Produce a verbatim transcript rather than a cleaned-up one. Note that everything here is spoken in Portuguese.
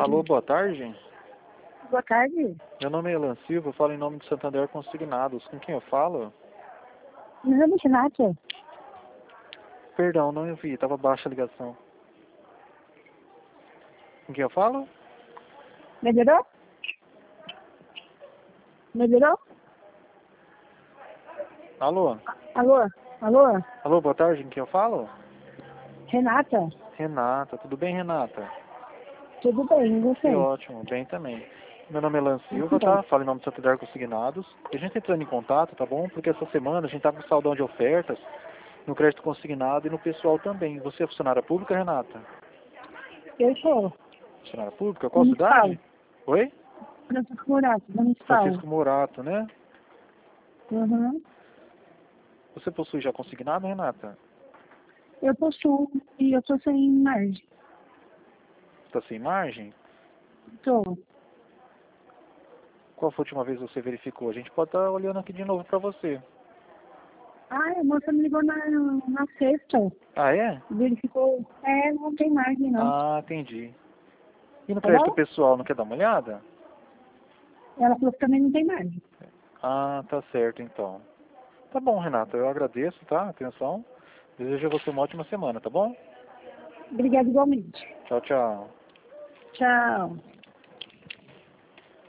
Alô, boa tarde. Boa tarde. Meu nome é Elan Silva, eu falo em nome de Santander Consignados. Com quem eu falo? Meu nome é Renata. Perdão, não ouvi, estava baixa a ligação. Com quem eu falo? Melhorou? Melhorou? Alô? Alô? Alô? Alô, boa tarde, com quem eu falo? Renata? Renata, tudo bem, Renata? Tudo bem, e Que você? ótimo, bem também. Meu nome é Elan Silva, Muito bom. tá? Falo em nome de Santander Consignados. A gente tá entrando em contato, tá bom? Porque essa semana a gente tá com saldão de ofertas no crédito consignado e no pessoal também. Você é funcionária pública, Renata? Eu sou. Funcionária pública? Qual Municipal. cidade? Oi? Francisco Morato, municipal. Francisco Morato, né? Uhum. Você possui já consignado, Renata? Eu possuo e eu tô sem margem. Está sem margem? Tô. Qual foi a última vez que você verificou? A gente pode estar olhando aqui de novo para você. Ah, a moça me ligou na, na sexta. Ah, é? Verificou. É, não tem margem não. Ah, entendi. E no Tá crédito bom? pessoal, não quer dar uma olhada? Ela falou que também não tem margem. Ah, tá certo então. Tá bom, Renata, eu agradeço, tá? Atenção. Desejo a você uma ótima semana, tá bom? Obrigada igualmente. Tchau, tchau. Tchau.